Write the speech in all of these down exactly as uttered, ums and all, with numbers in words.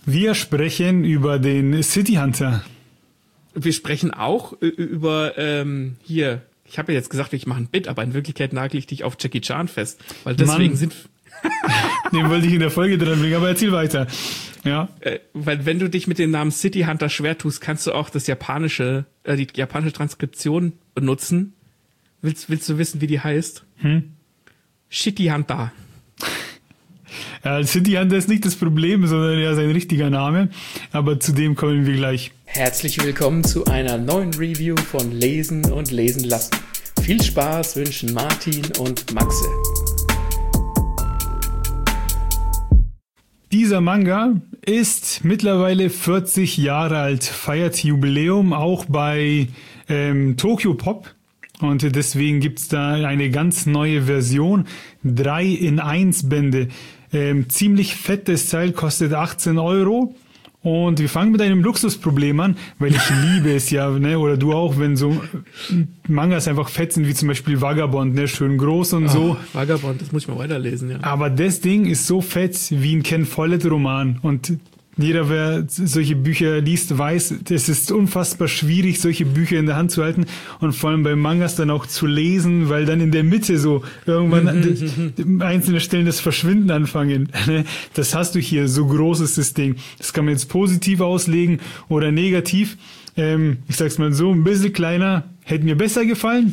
Wir sprechen über den City Hunter. Wir sprechen auch über, ähm, hier, ich habe ja jetzt gesagt, ich mache ein Bit, aber in Wirklichkeit nagel ich dich auf Jackie Chan fest, weil deswegen Mann. sind... Den wollte ich in der Folge dran bringen, aber erzähl weiter. Ja. Äh, weil wenn du dich mit dem Namen City Hunter schwer tust, kannst du auch das japanische, äh, die japanische Transkription benutzen. Willst, willst du wissen, wie die heißt? Hm? Shitty Hunter. Ja, City Hunter ist nicht das Problem, sondern ja sein richtiger Name. Aber zu dem kommen wir gleich. Herzlich willkommen zu einer neuen Review von Lesen und Lesen lassen. Viel Spaß wünschen Martin und Maxe. Dieser Manga ist mittlerweile vierzig Jahre alt, feiert Jubiläum auch bei ähm, Tokyo Pop. Und deswegen gibt's da eine ganz neue Version, drei in eins Bände. Ähm, ziemlich fettes Teil, kostet achtzehn Euro. Und wir fangen mit einem Luxusproblem an, weil ich liebe es ja, ne, oder du auch, wenn so Mangas einfach fett sind, wie zum Beispiel Vagabond, ne, schön groß und oh, so. Vagabond, das muss ich mal weiterlesen, ja. Aber das Ding ist so fett wie ein Ken Follett-Roman und jeder, wer solche Bücher liest, weiß, es ist unfassbar schwierig, solche Bücher in der Hand zu halten und vor allem bei Mangas dann auch zu lesen, weil dann in der Mitte so irgendwann einzelne Stellen das Verschwinden anfangen. Das hast du hier, so groß ist das Ding. Das kann man jetzt positiv auslegen oder negativ. Ähm, ich sag's mal so, ein bisschen kleiner, hätte mir besser gefallen,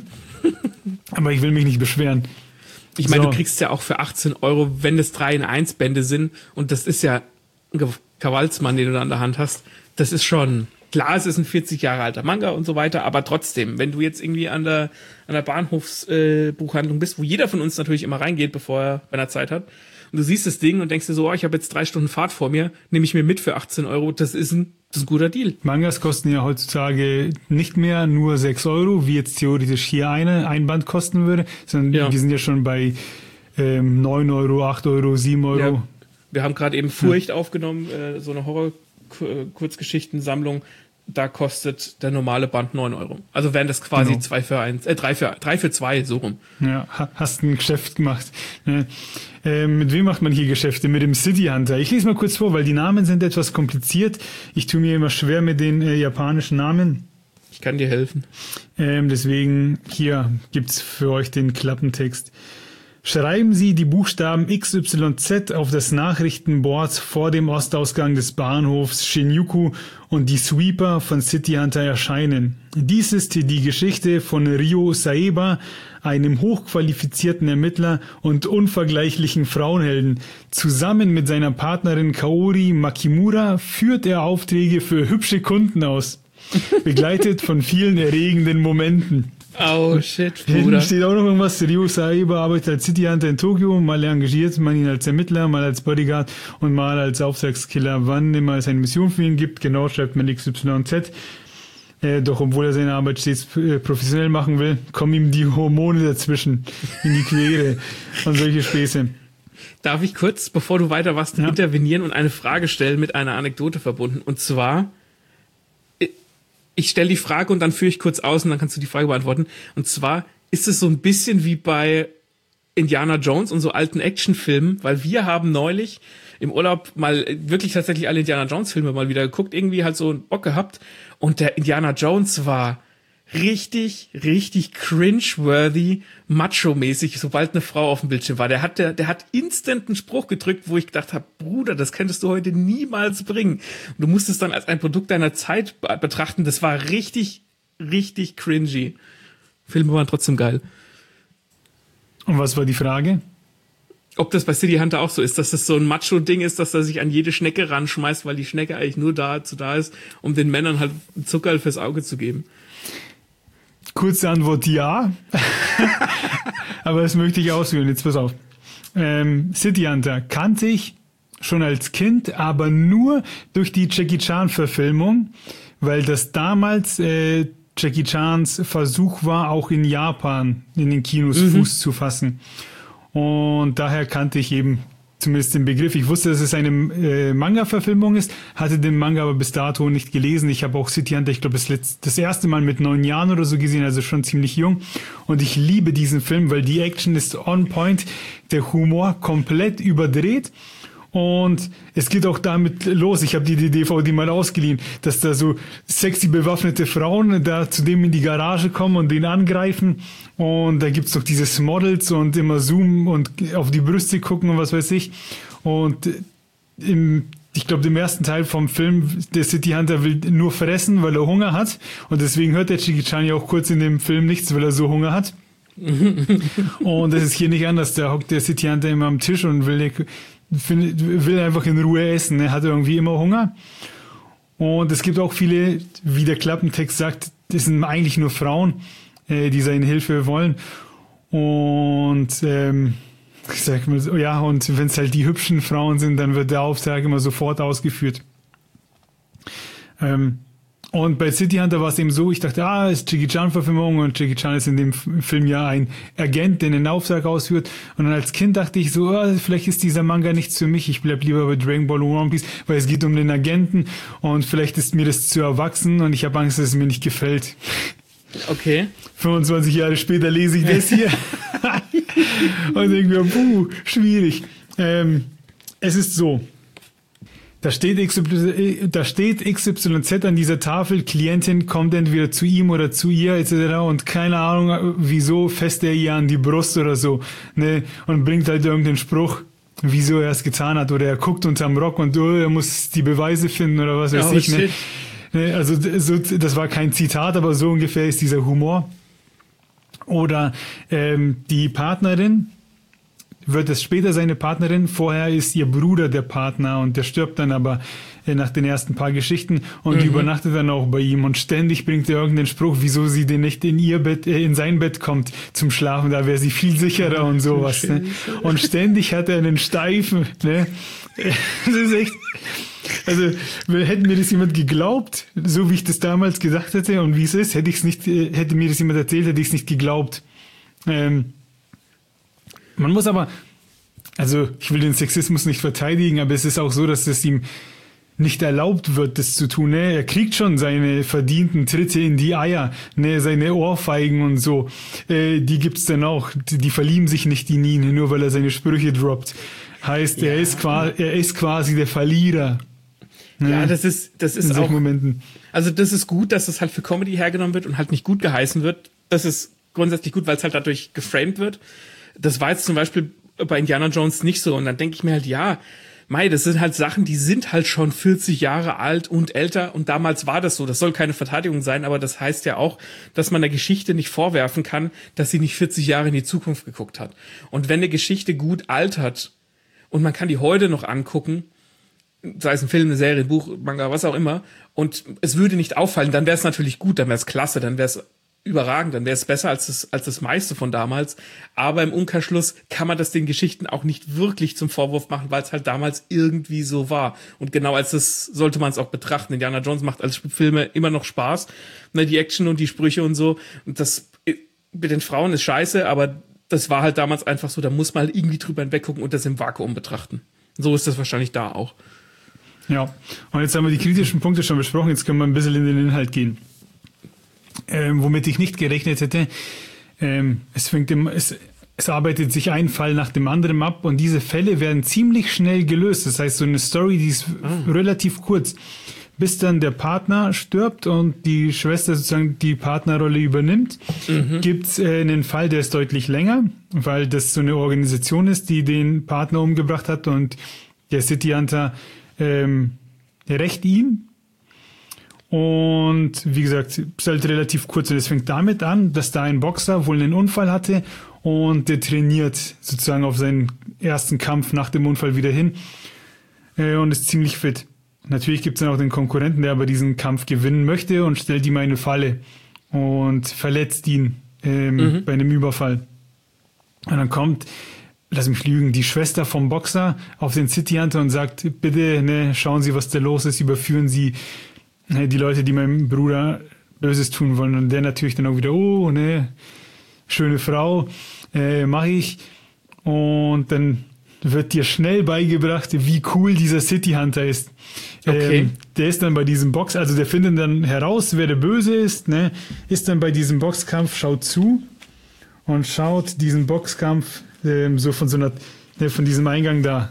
aber ich will mich nicht beschweren. Ich meine, so. Du kriegst ja auch für achtzehn Euro, wenn es drei in eins Bände sind und das ist ja Krawalsmann, den du da an der Hand hast, das ist schon, klar, es ist ein vierzig Jahre alter Manga und so weiter, aber trotzdem, wenn du jetzt irgendwie an der an der Bahnhofsbuchhandlung äh, bist, wo jeder von uns natürlich immer reingeht, bevor er, wenn er Zeit hat, und du siehst das Ding und denkst dir so, oh, ich habe jetzt drei Stunden Fahrt vor mir, nehme ich mir mit für achtzehn Euro, das ist ein, das ist ein guter Deal. Mangas kosten ja heutzutage nicht mehr nur sechs Euro, wie jetzt theoretisch hier eine, ein Band kosten würde, sondern ja. Wir sind ja schon bei ähm, neun Euro, acht Euro, sieben Euro. Ja. Wir haben gerade eben Furcht hm. aufgenommen, äh, so eine Horror-Kurzgeschichtensammlung. Da kostet der normale Band neun Euro. Also wären das quasi genau. zwei für eins, äh, drei für, drei für zwei, so rum. Ja, hast ein Geschäft gemacht. Ne? Äh, mit wem macht man hier Geschäfte? Mit dem City Hunter. Ich lese mal kurz vor, weil die Namen sind etwas kompliziert. Ich tue mir immer schwer mit den äh, japanischen Namen. Ich kann dir helfen. Ähm, deswegen, hier gibt's für euch den Klappentext. Schreiben Sie die Buchstaben X Y Z auf das Nachrichtenboard vor dem Ostausgang des Bahnhofs Shinjuku und die Sweeper von City Hunter erscheinen. Dies ist die Geschichte von Ryo Saeba, einem hochqualifizierten Ermittler und unvergleichlichen Frauenhelden. Zusammen mit seiner Partnerin Kaori Makimura führt er Aufträge für hübsche Kunden aus, begleitet von vielen erregenden Momenten. Oh shit, Bruder. Hinten steht auch noch irgendwas. Ryo Saeba arbeitet als City Hunter in Tokio. Mal engagiert man ihn als Ermittler, mal als Bodyguard und mal als Auftragskiller. Wann immer es eine Mission für ihn gibt, genau, schreibt man X Y Z. Äh, doch obwohl er seine Arbeit stets äh, professionell machen will, kommen ihm die Hormone dazwischen in die Quere und solche Späße. Darf ich kurz, bevor du weiter was ja. intervenieren und eine Frage stellen mit einer Anekdote verbunden? Und zwar... Ich stelle die Frage und dann führe ich kurz aus und dann kannst du die Frage beantworten. Und zwar ist es so ein bisschen wie bei Indiana Jones und so alten Actionfilmen, weil wir haben neulich im Urlaub mal wirklich tatsächlich alle Indiana Jones Filme mal wieder geguckt, irgendwie halt so einen Bock gehabt und der Indiana Jones war richtig, richtig cringe-worthy, macho-mäßig, sobald eine Frau auf dem Bildschirm war. Der hat, der, der hat instant einen Spruch gedrückt, wo ich gedacht habe, Bruder, das könntest du heute niemals bringen. Und du musst es dann als ein Produkt deiner Zeit betrachten. Das war richtig, richtig cringy. Filme waren trotzdem geil. Und was war die Frage? Ob das bei City Hunter auch so ist, dass das so ein Macho-Ding ist, dass er sich an jede Schnecke ranschmeißt, weil die Schnecke eigentlich nur dazu da ist, um den Männern halt Zuckerl fürs Auge zu geben. Kurze Antwort, ja. Aber das möchte ich ausführen. Jetzt pass auf. Ähm, City Hunter kannte ich schon als Kind, aber nur durch die Jackie Chan Verfilmung, weil das damals äh, Jackie Chans Versuch war, auch in Japan in den Kinos mhm. Fuß zu fassen. Und daher kannte ich eben zumindest den Begriff. Ich wusste, dass es eine äh, Manga-Verfilmung ist, hatte den Manga aber bis dato nicht gelesen. Ich habe auch City Hunter, ich glaube, das, letzt, das erste Mal mit neun Jahren oder so gesehen, also schon ziemlich jung. Und ich liebe diesen Film, weil die Action ist on point, der Humor komplett überdreht Und es geht auch damit los, ich habe die, die D V D mal ausgeliehen, dass da so sexy bewaffnete Frauen da zu dem in die Garage kommen und den angreifen. Und da gibt's noch dieses Models und immer zoomen und auf die Brüste gucken und was weiß ich. Und im, ich glaube, im ersten Teil vom Film, der City Hunter will nur fressen, weil er Hunger hat. Und deswegen hört der Jackie Chan ja auch kurz in dem Film nichts, weil er so Hunger hat. Und das ist hier nicht anders. Da hockt der City Hunter immer am Tisch und will, will einfach in Ruhe essen. Er hat irgendwie immer Hunger. Und es gibt auch viele, wie der Klappentext sagt, das sind eigentlich nur Frauen, äh, die seine Hilfe wollen. Und ähm, ich sag mal so, ja, und wenn es halt die hübschen Frauen sind, dann wird der Auftrag immer sofort ausgeführt. Ähm, Und bei City Hunter war es eben so, ich dachte, ah, ist Jackie Chan-Verfilmung und Jackie Chan ist in dem Film ja ein Agent, der einen Auftrag ausführt. Und dann als Kind dachte ich so, ah, vielleicht ist dieser Manga nichts für mich, ich bleib lieber bei Dragon Ball und One Piece, weil es geht um den Agenten und vielleicht ist mir das zu erwachsen und ich habe Angst, dass es mir nicht gefällt. Okay. fünfundzwanzig Jahre später lese ich das hier und denke mir, puh, schwierig. Ähm, es ist so. Da steht, X Y, da steht X Y Z an dieser Tafel, Klientin kommt entweder zu ihm oder zu ihr et cetera und keine Ahnung, wieso fässt er ihr an die Brust oder so, ne, und bringt halt irgendeinen Spruch, wieso er es getan hat, oder er guckt unterm Rock und oh, er muss die Beweise finden oder was weiß oh, ich, ne? ne. Also so, das war kein Zitat, aber so ungefähr ist dieser Humor. Oder ähm, die Partnerin wird es später seine Partnerin, vorher ist ihr Bruder der Partner und der stirbt dann aber äh, nach den ersten paar Geschichten und mhm. die übernachtet dann auch bei ihm und ständig bringt er irgendeinen Spruch, wieso sie denn nicht in ihr Bett, äh, in sein Bett kommt zum Schlafen, da wäre sie viel sicherer und sowas, ne? Und ständig hat er einen Steifen, ne? Das ist echt, also hätte mir das jemand geglaubt, so wie ich das damals gesagt hätte und wie es ist, hätte ich es nicht, äh, hätte mir das jemand erzählt, hätte ich es nicht geglaubt. Ähm, Man muss aber, also ich will den Sexismus nicht verteidigen, aber es ist auch so, dass es ihm nicht erlaubt wird, das zu tun. Ne? Er kriegt schon seine verdienten Tritte in die Eier, ne? Seine Ohrfeigen und so. Äh, die gibt's dann auch. Die, die verlieben sich nicht in ihn, nur weil er seine Sprüche droppt. Heißt, ja. er ist quasi, er ist quasi der Verlierer. Ne? Ja, das ist, das ist in solchen auch, Momenten. Also das ist gut, dass es halt für Comedy hergenommen wird und halt nicht gut geheißen wird. Das ist grundsätzlich gut, weil es halt dadurch geframed wird. Das war jetzt zum Beispiel bei Indiana Jones nicht so. Und dann denke ich mir halt, ja, mei, das sind halt Sachen, die sind halt schon vierzig Jahre alt und älter. Und damals war das so. Das soll keine Verteidigung sein, aber das heißt ja auch, dass man der Geschichte nicht vorwerfen kann, dass sie nicht vierzig Jahre in die Zukunft geguckt hat. Und wenn eine Geschichte gut altert und man kann die heute noch angucken, sei es ein Film, eine Serie, ein Buch, Manga, was auch immer, und es würde nicht auffallen, dann wäre es natürlich gut, dann wäre es klasse, dann wäre es überragend, dann wäre es besser als das, als das meiste von damals. Aber im Umkehrschluss kann man das den Geschichten auch nicht wirklich zum Vorwurf machen, weil es halt damals irgendwie so war. Und genau als das sollte man es auch betrachten. Indiana Jones macht als Filme immer noch Spaß. Ne, die Action und die Sprüche und so. Und das mit den Frauen ist scheiße, aber das war halt damals einfach so, da muss man halt irgendwie drüber hinweggucken und das im Vakuum betrachten. So ist das wahrscheinlich da auch. Ja, und jetzt haben wir die kritischen Punkte schon besprochen, jetzt können wir ein bisschen in den Inhalt gehen. Ähm, womit ich nicht gerechnet hätte, ähm, es fängt im, es, es arbeitet sich ein Fall nach dem anderen ab und diese Fälle werden ziemlich schnell gelöst. Das heißt, so eine Story, die ist ah. relativ kurz, bis dann der Partner stirbt und die Schwester sozusagen die Partnerrolle übernimmt. Mhm. Gibt's äh, einen Fall, der ist deutlich länger, weil das so eine Organisation ist, die den Partner umgebracht hat und der City Hunter ähm, rächt ihn. Und wie gesagt, ist halt relativ kurz und es fängt damit an, dass da ein Boxer wohl einen Unfall hatte und der trainiert sozusagen auf seinen ersten Kampf nach dem Unfall wieder hin äh, und ist ziemlich fit. Natürlich gibt es dann auch den Konkurrenten, der aber diesen Kampf gewinnen möchte und stellt ihm eine Falle und verletzt ihn ähm, mhm. bei einem Überfall. Und dann kommt, lass mich lügen, die Schwester vom Boxer auf den City Hunter und sagt, bitte, ne, schauen Sie, was da los ist, überführen Sie die Leute, die meinem Bruder Böses tun wollen. Und der natürlich dann auch wieder, oh, ne, schöne Frau, äh, mache ich. Und dann wird dir schnell beigebracht, wie cool dieser City Hunter ist. Okay. Ähm, der ist dann bei diesem Box, also der findet dann heraus, wer der Böse ist, ne, ist dann bei diesem Boxkampf, schaut zu und schaut diesen Boxkampf ähm, so von so einer, ne, von diesem Eingang da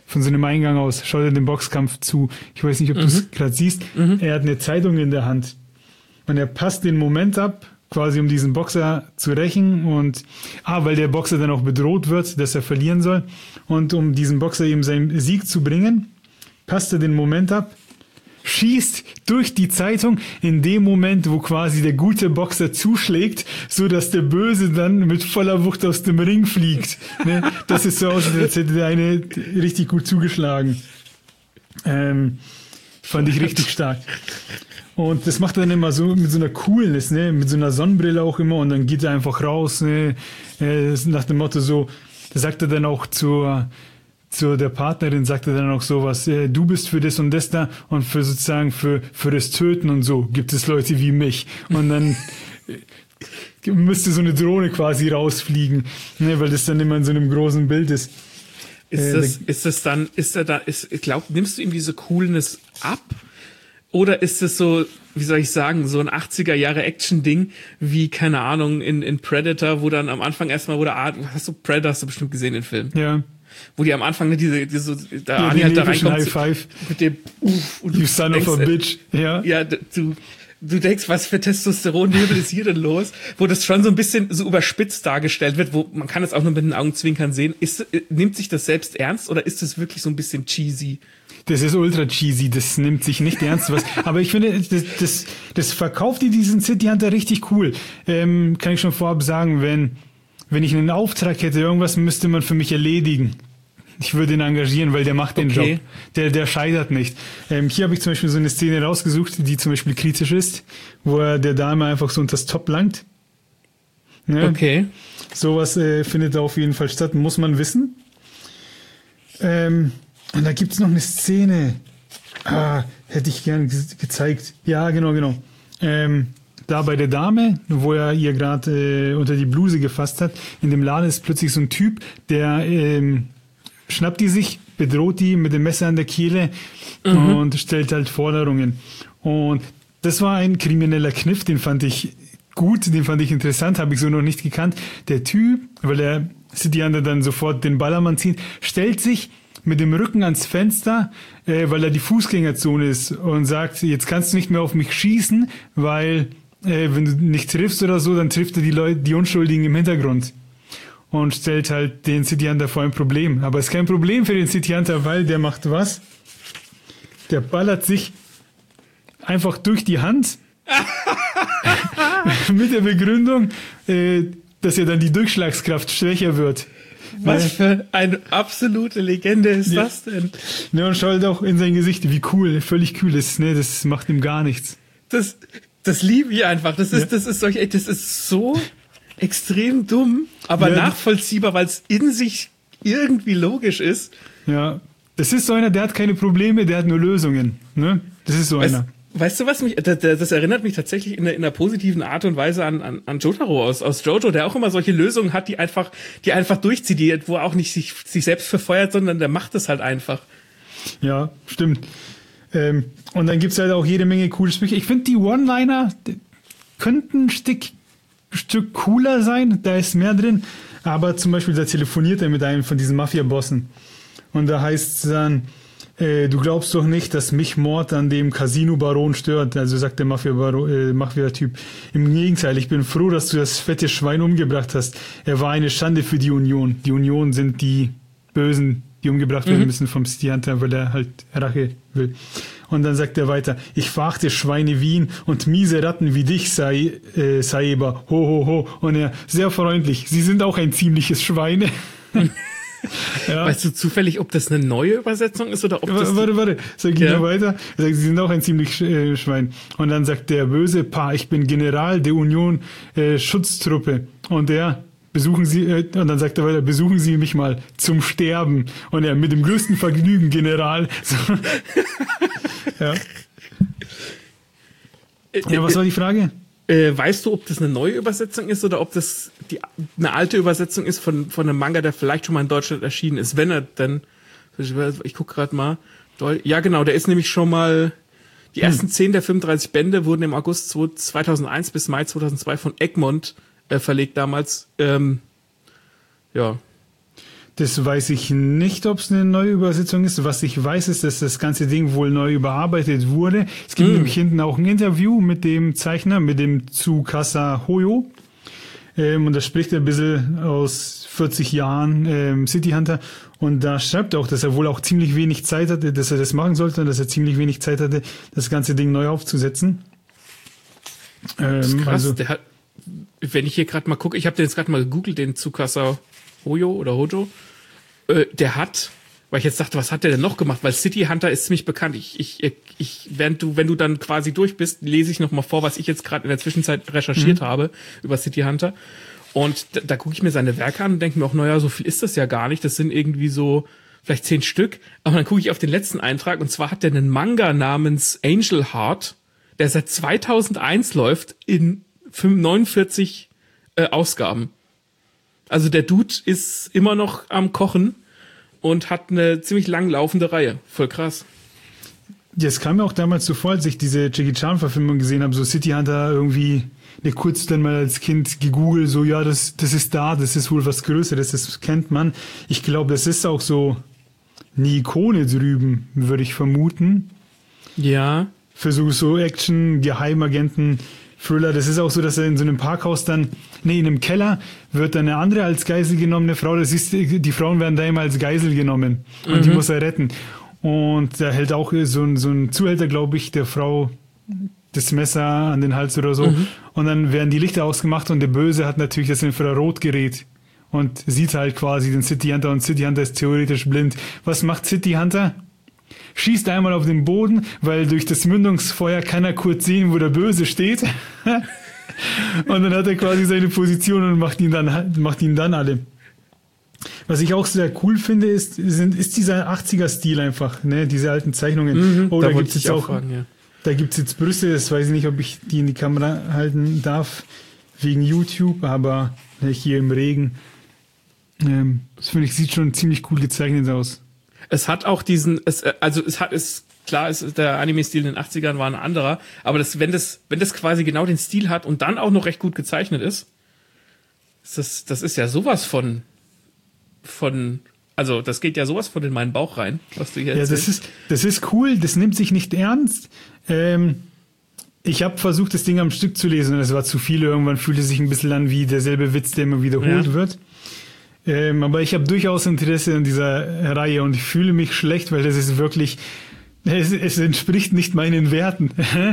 von so einem Eingang aus, schaut er dem Boxkampf zu. Ich weiß nicht, ob mhm. du es gerade siehst. Mhm. Er hat eine Zeitung in der Hand. Und er passt den Moment ab, quasi um diesen Boxer zu rächen. Und, ah, weil der Boxer dann auch bedroht wird, dass er verlieren soll. Und um diesen Boxer eben seinen Sieg zu bringen, passt er den Moment ab, schießt durch die Zeitung in dem Moment, wo quasi der gute Boxer zuschlägt, so dass der Böse dann mit voller Wucht aus dem Ring fliegt. Ne? Das ist so aus, als hätte der eine richtig gut zugeschlagen. Ähm, fand ich richtig stark. Und das macht er dann immer so mit so einer Coolness, ne, mit so einer Sonnenbrille auch immer, und dann geht er einfach raus, ne, äh, nach dem Motto so, da sagt er dann auch zur zu der Partnerin, sagt er dann auch sowas, äh, du bist für das und das da, und für sozusagen für für das Töten und so gibt es Leute wie mich. Und dann äh, müsste so eine Drohne quasi rausfliegen, ne, weil das dann immer in so einem großen Bild ist. Ist äh, das, da, ist das dann, ist er da, ist, ich glaube, nimmst du ihm diese Coolness ab? Oder ist es so, wie soll ich sagen, so ein achtziger Jahre Action-Ding, wie, keine Ahnung, in, in Predator, wo dann am Anfang erstmal, wo der Art, hast du Predator, hast du bestimmt gesehen, den Film? Ja. Wo die am Anfang ne, diese, diese, da ja, Arnie halt da reinkommt. High Five. Mit dem, uff, und you son of a bitch. Ja. Ja, du, du denkst, was für Testosteron-Nebel ist hier denn los? Wo das schon so ein bisschen so überspitzt dargestellt wird, wo man kann es auch nur mit den Augenzwinkern sehen. Ist, nimmt sich das selbst ernst oder ist es wirklich so ein bisschen cheesy? Das ist ultra cheesy, das nimmt sich nicht ernst. Was, aber ich finde, das, das, das verkauft die diesen City Hunter richtig cool. Ähm, kann ich schon vorab sagen, wenn, wenn ich einen Auftrag hätte, irgendwas müsste man für mich erledigen. Ich würde ihn engagieren, weil der macht den okay. Job. Der, der scheitert nicht. Ähm, hier habe ich zum Beispiel so eine Szene rausgesucht, die zum Beispiel kritisch ist, wo er der Dame einfach so unter das Top langt. Ja, okay. Sowas äh, findet da auf jeden Fall statt, muss man wissen. Ähm, Und da gibt's noch eine Szene, ah, hätte ich gern ge- gezeigt. Ja, genau, genau. Ähm, da bei der Dame, wo er ihr gerade äh, unter die Bluse gefasst hat, in dem Laden ist plötzlich so ein Typ, der ähm, schnappt die sich, bedroht die mit dem Messer an der Kehle mhm. und stellt halt Forderungen. Und das war ein krimineller Kniff, den fand ich gut, den fand ich interessant, habe ich so noch nicht gekannt. Der Typ, weil er City Hunter dann sofort den Ballermann zieht, stellt sich mit dem Rücken ans Fenster, äh, weil er die Fußgängerzone ist, und sagt, jetzt kannst du nicht mehr auf mich schießen, weil äh, wenn du nicht triffst oder so, dann trifft er die Leute, die Unschuldigen im Hintergrund. Und stellt halt den City Hunter vor ein Problem. Aber es ist kein Problem für den City Hunter, weil der macht was? Der ballert sich einfach durch die Hand mit der Begründung, äh, dass ja dann die Durchschlagskraft schwächer wird. Was für eine absolute Legende ist ja. das denn? Ne, und schaut auch in sein Gesicht, wie cool, völlig kühl ist. Ne, das macht ihm gar nichts. Das, das liebe ich einfach. Das ist, ja. das ist solch, ey, das ist so extrem dumm, aber ja, nachvollziehbar, weil es in sich irgendwie logisch ist. Ja, das ist so einer, der hat keine Probleme, der hat nur Lösungen. Ne, das ist so weißt, einer. Weißt du, was mich, das, das erinnert mich tatsächlich in einer, in einer positiven Art und Weise an, an, an Jotaro aus, aus Jojo, der auch immer solche Lösungen hat, die einfach, die einfach durchzieht, die, wo er auch nicht sich, sich selbst verfeuert, sondern der macht es halt einfach. Ja, stimmt. Ähm, und dann gibt's halt auch jede Menge coole Sprüche. Ich finde, die One-Liner könnten ein Stück, Stück cooler sein, da ist mehr drin, aber zum Beispiel, da telefoniert er mit einem von diesen Mafia-Bossen. Und da heißt es dann, Äh, du glaubst doch nicht, dass mich Mord an dem Casino-Baron stört, also sagt der Mafia-Baron, äh, Mafia-Typ. Im Gegenteil, ich bin froh, dass du das fette Schwein umgebracht hast. Er war eine Schande für die Union. Die Union sind die Bösen, die umgebracht mhm. werden müssen vom City Hunter, weil er halt Rache will. Und dann sagt er weiter, ich verachte Schweine wie ihn und miese Ratten wie dich, Sai, äh, Saeba. Ho, ho, ho. Und er, sehr freundlich, sie sind auch ein ziemliches Schwein. Ja. Weißt du zufällig, ob das eine neue Übersetzung ist oder ob das... Warte, warte, sag ich ja. noch weiter. Er sagt, sie sind auch ein ziemlich äh, Schwein. Und dann sagt der böse Pa, ich bin General der Union äh, Schutztruppe. Und er, besuchen Sie, äh, und dann sagt er weiter, besuchen Sie mich mal zum Sterben. Und er, mit dem größten Vergnügen, General. So. ja. Ja, was war die Frage? Äh, weißt du, ob das eine neue Übersetzung ist oder ob das die, eine alte Übersetzung ist von, von einem Manga, der vielleicht schon mal in Deutschland erschienen ist? Wenn er denn, ich gucke gerade mal. Ja, genau, der ist nämlich schon mal, die hm. ersten zehn der fünfunddreißig Bände wurden im August zweitausendeins bis Mai zweitausendzwei von Egmont äh, verlegt damals. Ähm, ja. Das weiß ich nicht, ob es eine neue Übersetzung ist. Was ich weiß, ist, dass das ganze Ding wohl neu überarbeitet wurde. Es gibt mm. nämlich hinten auch ein Interview mit dem Zeichner, mit dem Tsukasa Hoyo. Ähm, und da spricht er ein bisschen aus vierzig Jahren ähm, City Hunter. Und da schreibt er auch, dass er wohl auch ziemlich wenig Zeit hatte, dass er das machen sollte und dass er ziemlich wenig Zeit hatte, das ganze Ding neu aufzusetzen. Ähm, das ist krass, also, der hat, wenn ich hier gerade mal gucke, ich habe den jetzt gerade mal gegoogelt, den Tsukasa Hoyo oder Hojo, äh, der hat, weil ich jetzt dachte, was hat der denn noch gemacht? Weil City Hunter ist ziemlich bekannt. Ich, ich, ich, während du, wenn du dann quasi durch bist, lese ich noch mal vor, was ich jetzt gerade in der Zwischenzeit recherchiert mhm. habe über City Hunter. Und da, da gucke ich mir seine Werke an und denke mir auch, naja, so viel ist das ja gar nicht. Das sind irgendwie so vielleicht zehn Stück. Aber dann gucke ich auf den letzten Eintrag und zwar hat der einen Manga namens Angel Heart, der seit zweitausendeins läuft in neunundvierzig äh, Ausgaben. Also der Dude ist immer noch am Kochen und hat eine ziemlich lang laufende Reihe. Voll krass. Das kam mir auch damals so vor, als ich diese Jackie Chan-Verfilmung gesehen habe, so City Hunter irgendwie, ne, kurz dann mal als Kind gegoogelt, so ja, das, das ist da, das ist wohl was Größeres, das kennt man. Ich glaube, das ist auch so eine Ikone drüben, würde ich vermuten. Ja. Für so, so Action, Geheimagenten, Thriller. Das ist auch so, dass er in so einem Parkhaus dann, nee, in einem Keller wird dann eine andere als Geisel genommene Frau, das ist, die Frauen werden da immer als Geisel genommen und mhm. die muss er retten. Und da hält auch so ein, so ein Zuhälter, glaube ich, der Frau das Messer an den Hals oder so. Mhm. Und dann werden die Lichter ausgemacht und der Böse hat natürlich das Infrarotgerät und sieht halt quasi den City Hunter und City Hunter ist theoretisch blind. Was macht City Hunter? Schießt einmal auf den Boden, weil durch das Mündungsfeuer kann er kurz sehen, wo der Böse steht. Und dann hat er quasi seine Position und macht ihn dann, macht ihn dann alle. Was ich auch sehr cool finde, ist, sind, ist dieser achtziger-Stil einfach, ne, diese alten Zeichnungen. Mhm, oh, da, da da gibt's jetzt auch, fragen, ja. da gibt's jetzt Brüste, das weiß ich nicht, ob ich die in die Kamera halten darf, wegen YouTube, aber ne, hier im Regen. Ähm, das finde ich, sieht schon ziemlich cool gezeichnet aus. Es hat auch diesen, es, also es hat, es, klar, es, der Anime-Stil in den achtzigern war ein anderer, aber das, wenn das, wenn das quasi genau den Stil hat und dann auch noch recht gut gezeichnet ist, ist das, das ist ja sowas von, von, also das geht ja sowas von in meinen Bauch rein, was du hier erzählst. Ja, das ist, das ist cool, das nimmt sich nicht ernst. Ähm, ich habe versucht, das Ding am Stück zu lesen und es war zu viel. Irgendwann fühlte es sich ein bisschen an wie derselbe Witz, der immer wiederholt ja. wird. Ähm, aber ich habe durchaus Interesse an dieser Reihe und ich fühle mich schlecht, weil das ist wirklich, es, es entspricht nicht meinen Werten,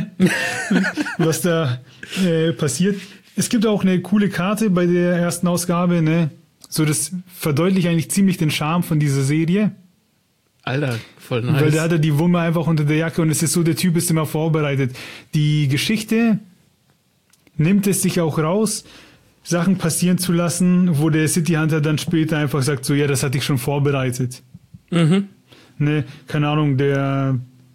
was da äh, passiert. Es gibt auch eine coole Karte bei der ersten Ausgabe, ne? So, das verdeutlicht eigentlich ziemlich den Charme von dieser Serie. Alter, voll nice. Weil da hat er die Wumme einfach unter der Jacke und es ist so, der Typ ist immer vorbereitet. Die Geschichte nimmt es sich auch raus, Sachen passieren zu lassen, wo der City Hunter dann später einfach sagt, so, ja, das hatte ich schon vorbereitet. Mhm. Ne, keine Ahnung, der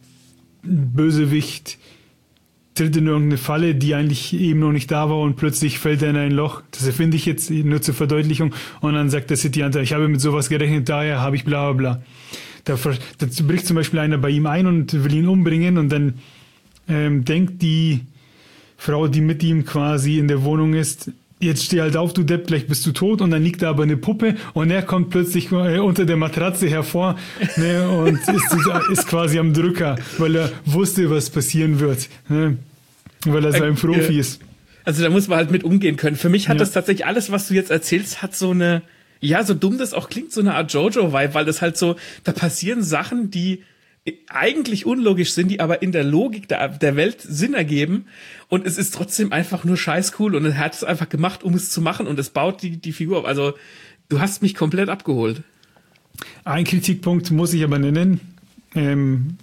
Bösewicht tritt in irgendeine Falle, die eigentlich eben noch nicht da war und plötzlich fällt er in ein Loch. Das erfinde ich jetzt nur zur Verdeutlichung und dann sagt der City Hunter, ich habe mit sowas gerechnet, daher habe ich bla bla bla. Da, da bricht zum Beispiel einer bei ihm ein und will ihn umbringen und dann ähm, denkt die Frau, die mit ihm quasi in der Wohnung ist, jetzt steh halt auf, du Depp, gleich bist du tot. Und dann liegt da aber eine Puppe und er kommt plötzlich äh, unter der Matratze hervor ne, und ist, ist quasi am Drücker, weil er wusste, was passieren wird. Ne, weil er so ein Profi ist. Also da muss man halt mit umgehen können. Für mich hat ja. das tatsächlich alles, was du jetzt erzählst, hat so eine, ja, so dumm das auch klingt, so eine Art Jojo-Vibe, weil das halt so, da passieren Sachen, die eigentlich unlogisch sind, die aber in der Logik der, der Welt Sinn ergeben und es ist trotzdem einfach nur scheiß cool und er hat es einfach gemacht, um es zu machen und es baut die, die Figur auf. Also du hast mich komplett abgeholt. Ein Kritikpunkt muss ich aber nennen. Ähm,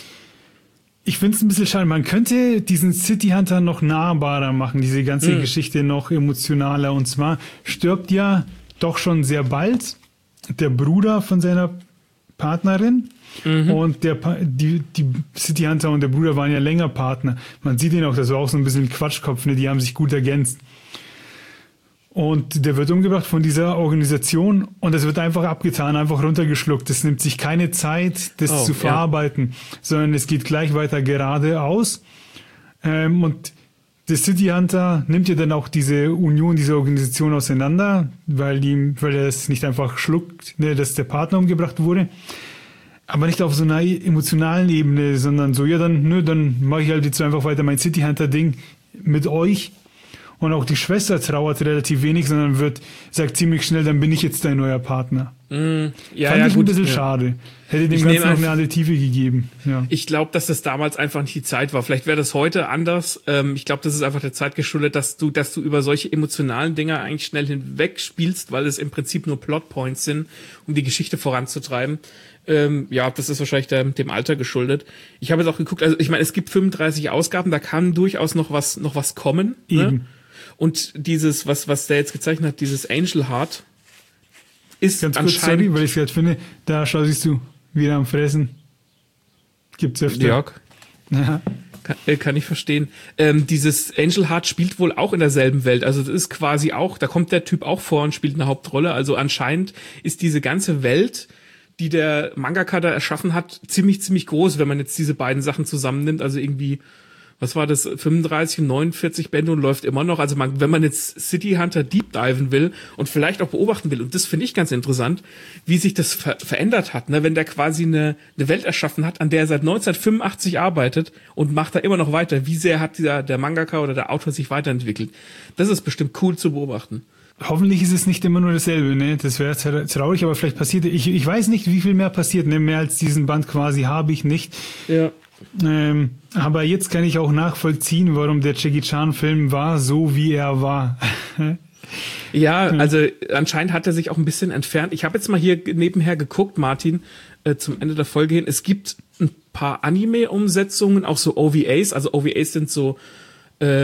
ich finde es ein bisschen schade. Man könnte diesen City Hunter noch nahbarer machen, diese ganze mhm. Geschichte noch emotionaler. Und zwar stirbt ja doch schon sehr bald der Bruder von seiner Partnerin. Mhm. Und der die, die City Hunter und der Bruder waren ja länger Partner. Man sieht ihn auch, das war auch so ein bisschen Quatschkopf, ne? Die haben sich gut ergänzt. Und der wird umgebracht von dieser Organisation und es wird einfach abgetan, einfach runtergeschluckt. Es nimmt sich keine Zeit, das oh, zu verarbeiten, ja. sondern es geht gleich weiter geradeaus. Ähm, und der City Hunter nimmt ja dann auch diese Union, diese Organisation auseinander, weil die, weil er es nicht einfach schluckt, ne, dass der Partner umgebracht wurde. Aber nicht auf so einer emotionalen Ebene, sondern so, ja, dann, nö, dann mache ich halt jetzt einfach weiter mein City Hunter-Ding mit euch. Und auch die Schwester trauert relativ wenig, sondern wird, sagt ziemlich schnell, dann bin ich jetzt dein neuer Partner. Mm, ja, Fand ja, ich gut, ein bisschen ja. schade. Hätte dem Ich Ganzen nehme noch eine andere Tiefe gegeben. Ja. Ich glaube, dass das damals einfach nicht die Zeit war. Vielleicht wäre das heute anders. Ähm, ich glaube, das ist einfach der Zeit geschuldet, dass du, dass du über solche emotionalen Dinge eigentlich schnell hinweg spielst, weil es im Prinzip nur Plotpoints sind, um die Geschichte voranzutreiben. Ähm, ja, das ist wahrscheinlich der, dem Alter geschuldet. Ich habe jetzt auch geguckt, also ich meine, es gibt fünfunddreißig Ausgaben, da kann durchaus noch was, noch was kommen. Eben. Ne? Und dieses, was, was der jetzt gezeichnet hat, dieses Angel Heart, ist Ganz kurz, anscheinend... sorry, weil ich es gerade finde, da schau siehst du, wieder am Fressen. Gibt's öfter. Jörg, Ja. kann, äh, kann ich verstehen. Ähm, dieses Angel Heart spielt wohl auch in derselben Welt. Also das ist quasi auch, da kommt der Typ auch vor und spielt eine Hauptrolle. Also anscheinend ist diese ganze Welt, die der Mangaka da erschaffen hat, ziemlich, ziemlich groß, wenn man jetzt diese beiden Sachen zusammennimmt. Also irgendwie, was war das, fünfunddreißig und neunundvierzig Bände und läuft immer noch. Also man, wenn man jetzt City Hunter deep diven will und vielleicht auch beobachten will, und das finde ich ganz interessant, wie sich das ver verändert hat, ne? Wenn der quasi eine, eine Welt erschaffen hat, an der er seit neunzehnhundertfünfundachtzig arbeitet und macht da immer noch weiter. Wie sehr hat dieser, der Mangaka oder der Autor sich weiterentwickelt? Das ist bestimmt cool zu beobachten. Hoffentlich ist es nicht immer nur dasselbe, ne? Das wäre traurig, aber vielleicht passiert, ich, ich weiß nicht, wie viel mehr passiert, ne? Mehr als diesen Band quasi habe ich nicht. Ja. Ähm, aber jetzt kann ich auch nachvollziehen, warum der Jackie Chan Film war, so wie er war. Ja, also anscheinend hat er sich auch ein bisschen entfernt. Ich habe jetzt mal hier nebenher geguckt, Martin, äh, zum Ende der Folge hin. Es gibt ein paar Anime-Umsetzungen, auch so O V As. Also O V As sind so äh,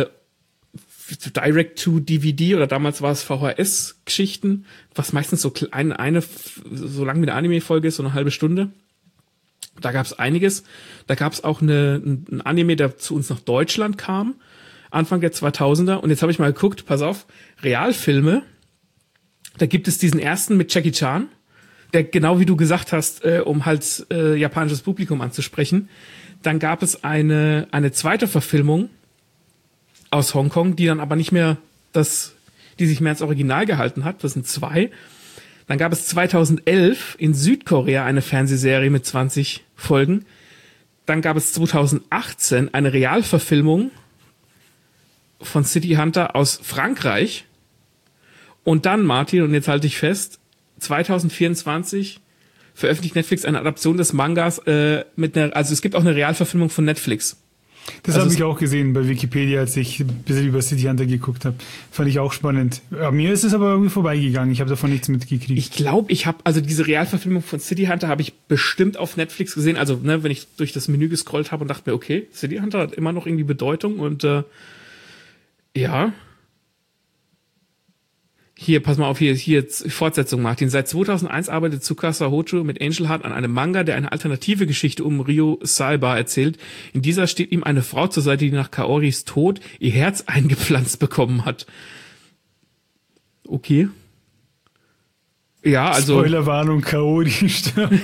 Direct-to-D V D oder damals war es V H S-Geschichten, was meistens so eine, eine so lang wie eine Anime-Folge ist, so eine halbe Stunde. Da gab es einiges. Da gab es auch eine, ein Anime, der zu uns nach Deutschland kam, Anfang der zweitausender. Und jetzt habe ich mal geguckt, pass auf, Realfilme. Da gibt es diesen ersten mit Jackie Chan, der genau wie du gesagt hast, äh, um halt äh, japanisches Publikum anzusprechen. Dann gab es eine eine zweite Verfilmung aus Hongkong, die dann aber nicht mehr das, die sich mehr ins Original gehalten hat. Das sind zwei. Dann gab es zweitausendelf in Südkorea eine Fernsehserie mit zwanzig Folgen. Dann gab es zweitausendachtzehn eine Realverfilmung von City Hunter aus Frankreich. Und dann, Martin, und jetzt halte ich fest, zweitausendvierundzwanzig veröffentlicht Netflix eine Adaption des Mangas äh, mit einer, also es gibt auch eine Realverfilmung von Netflix. Das Also habe ich auch gesehen bei Wikipedia, als ich ein bisschen über City Hunter geguckt habe. Fand ich auch spannend. Ja, mir ist es aber irgendwie vorbeigegangen. Ich habe davon nichts mitgekriegt. Ich glaube, ich habe, also diese Realverfilmung von City Hunter habe ich bestimmt auf Netflix gesehen. Also, ne, wenn ich durch das Menü gescrollt habe und dachte mir, okay, City Hunter hat immer noch irgendwie Bedeutung und äh, ja. Hier, pass mal auf, hier, hier jetzt Fortsetzung, Martin. Seit zweitausendeins arbeitet Tsukasa Hojo mit Angel Heart an einem Manga, der eine alternative Geschichte um Ryo Saiba erzählt. In dieser steht ihm eine Frau zur Seite, die nach Kaoris Tod ihr Herz eingepflanzt bekommen hat. Okay. Ja, also. Spoilerwarnung, Kaori stirbt.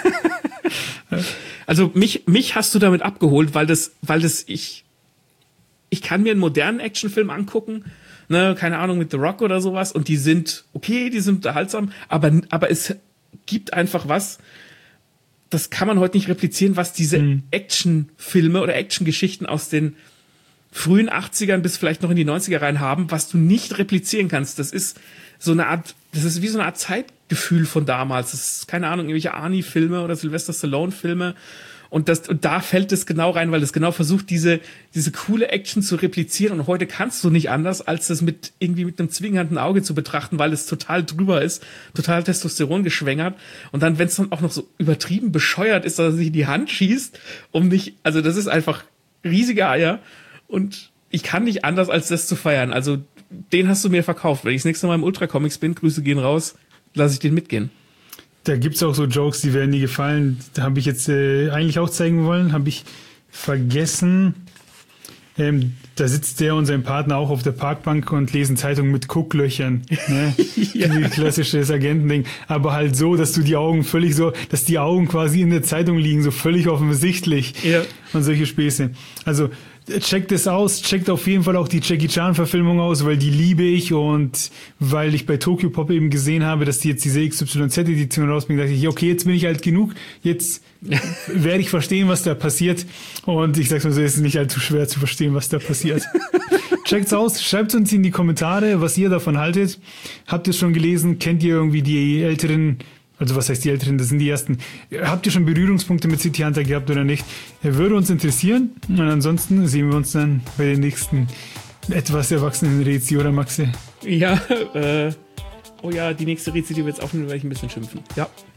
Also mich, mich hast du damit abgeholt, weil das, weil das ich, ich kann mir einen modernen Actionfilm angucken, ne, keine Ahnung, mit The Rock oder sowas, und die sind okay, die sind unterhaltsam, aber, aber es gibt einfach was, das kann man heute nicht replizieren, was diese mhm. Actionfilme oder Actiongeschichten aus den frühen achtzigern bis vielleicht noch in die neunziger rein haben, was du nicht replizieren kannst. Das ist so eine Art, das ist wie so eine Art Zeitgefühl von damals. Das ist, keine Ahnung, irgendwelche Arnie-Filme oder Sylvester Stallone-Filme. Und das, und da fällt es genau rein, weil es genau versucht, diese, diese coole Action zu replizieren. Und heute kannst du nicht anders, als das mit, irgendwie mit einem zwingenden Auge zu betrachten, weil es total drüber ist, total Testosteron geschwängert. Und dann, wenn es dann auch noch so übertrieben bescheuert ist, dass er sich in die Hand schießt, um nicht, also das ist einfach riesige Eier. Und ich kann nicht anders, als das zu feiern. Also, den hast du mir verkauft. Wenn ich das nächste Mal im Ultra Comics bin, Grüße gehen raus, lasse ich den mitgehen. Da gibt's auch so Jokes, die werden nie gefallen. Da habe ich jetzt äh, eigentlich auch zeigen wollen, habe ich vergessen. Ähm, da sitzt der und sein Partner auch auf der Parkbank und lesen Zeitungen mit Gucklöchern. Ne? Ja. Wie klassisches Agentending. Aber halt so, dass du die Augen völlig so, dass die Augen quasi in der Zeitung liegen, so völlig offensichtlich. Ja. Und solche Späße. Also checkt es aus, checkt auf jeden Fall auch die Jackie Chan Verfilmung aus, weil die liebe ich und weil ich bei Tokyo Pop eben gesehen habe, dass die jetzt diese X Y Z Edition rausbringen, dachte ich, okay, jetzt bin ich alt genug, jetzt werde ich verstehen, was da passiert und ich sag's mal so, es ist nicht allzu schwer zu verstehen, was da passiert. Checkt's aus, schreibt uns in die Kommentare, was ihr davon haltet. Habt ihr es schon gelesen? Kennt ihr irgendwie die älteren, also was heißt die älteren, das sind die ersten. Habt ihr schon Berührungspunkte mit City Hunter gehabt oder nicht? Würde uns interessieren. Und ansonsten sehen wir uns dann bei den nächsten etwas erwachsenen Rätsel, oder Maxi? Ja, äh, oh ja, die nächste Rätsel, die wir jetzt aufnehmen, werde ich ein bisschen schimpfen. Ja.